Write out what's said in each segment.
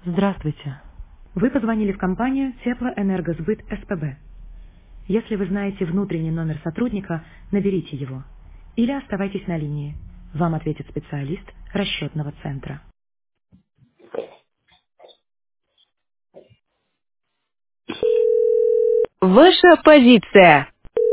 Здравствуйте. Вы позвонили в компанию Теплоэнергосбыт СПБ. Если вы знаете внутренний номер сотрудника, наберите его. Или оставайтесь на линии. Вам ответит специалист расчетного центра. Ваша позиция.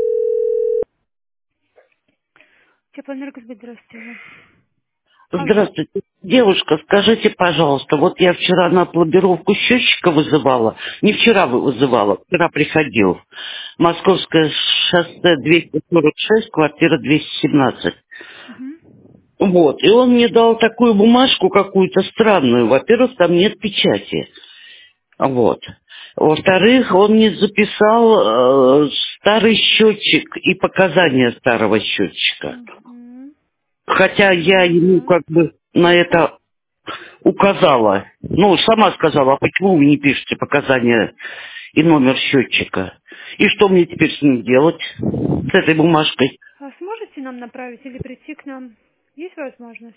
Теплоэнергосбыт, здравствуйте. Алло. Здравствуйте. Девушка, скажите, пожалуйста, вот я вчера на пломбировку счетчика вызывала, не вчера вызывала, вчера приходил. Московское шоссе 246, квартира 217. Угу. Вот, и он мне дал такую бумажку какую-то странную. Во-первых, там нет печати. Вот. Во-вторых, он мне записал старый счетчик и показания старого счетчика. Угу. Хотя я ему Ага. как бы на это указала. Ну, сама сказала, а почему вы не пишете показания и номер счетчика? И что мне теперь с ним делать? С этой бумажкой? А сможете нам направить или прийти к нам? Есть возможность?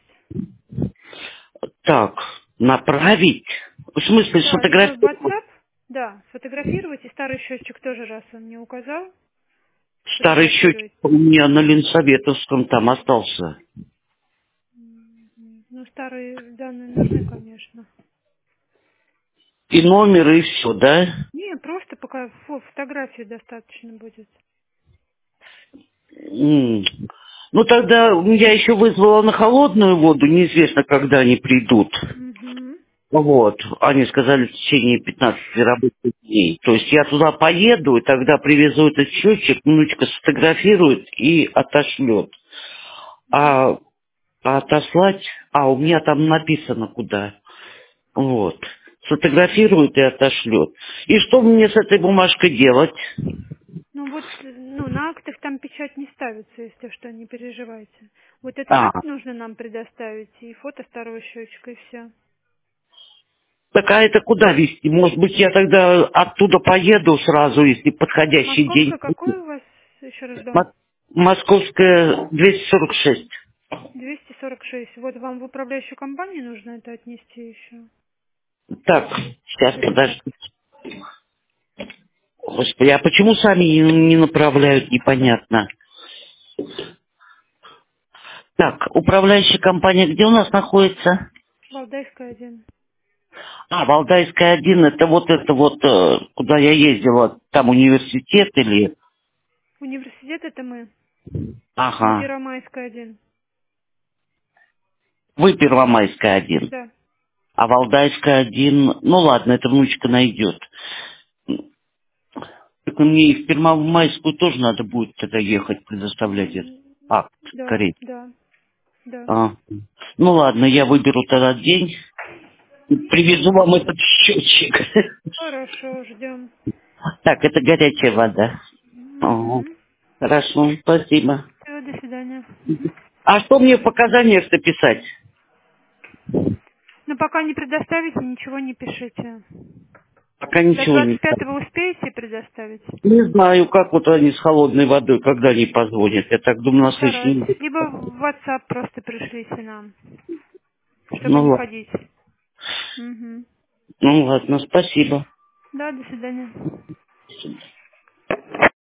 Так, направить? В смысле, Да, в сфотографировать? WhatsApp? Да, сфотографировать. И старый счетчик тоже, раз он не указал, Старый счетчик сфотографировать. у меня на Ленсоветовском там остался. Мгм. Ну, старые данные нужны, конечно. И номер, и все, да? Не, просто пока фотографии достаточно будет. М. Ну, тогда я еще вызвала на холодную воду, неизвестно, когда они придут. Угу. Вот, они сказали в течение 15 рабочих дней. То есть я туда поеду, и тогда привезу этот счетчик, внучка сфотографирует и отошлет. А, а отослать, у меня там написано куда. Вот. Сфотографирует и отошлет. И что мне с этой бумажкой делать? Ну вот, ну на актах там печать не ставится, если что, не переживайте. Вот этот А, акт нужно нам предоставить и фото старого счетчика и все. так а это куда везти? Может быть, я тогда оттуда поеду сразу, если подходящий день. Московская, какой у вас еще раз дом? Мо- Московская 246. 246. Вот вам в управляющую компанию нужно это отнести еще? Так, сейчас, Или как? подожди. Господи, а почему сами не направляют, непонятно. Так, управляющая компания где у нас находится? Валдайская 1. Валдайская 1, это вот, куда я ездила, там университет или... Университет это мы. Мы Ага, Первомайская 1. вы Первомайская 1, Да. а Валдайская 1, ну ладно, это внучка найдет. Только мне и в Первомайскую тоже надо будет тогда ехать, предоставлять этот М, акт, Да, скорее. да, да. А. Ну ладно, я выберу тогда день и привезу вам этот счетчик. Хорошо, ждем. Так, это горячая вода. Ага. Угу. Хорошо, спасибо. Все, до свидания. А что мне в показаниях-то писать? Но пока не предоставите, ничего не пишите. Пока До ничего не знаю. 25-го успеете предоставить? Не знаю, как вот они с холодной водой, когда они позвонят. Я так думаю, на следующей Постарайтесь. неделе. Либо в WhatsApp просто пришлите нам, чтобы Ну не ладно. ходить. Угу. Ну ладно, спасибо. Да, до свидания.